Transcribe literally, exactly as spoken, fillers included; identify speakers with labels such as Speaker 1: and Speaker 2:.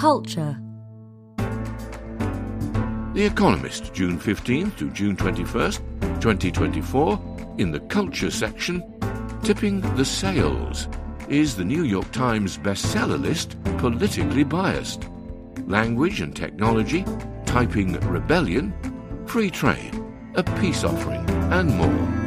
Speaker 1: Culture.
Speaker 2: The Economist, June fifteenth to June twenty-first, twenty twenty-four, in the Culture section, Tipping the Sales. Is the New York Times bestseller list politically biased? Language and technology, typing rebellion, free trade, a peace offering, and more.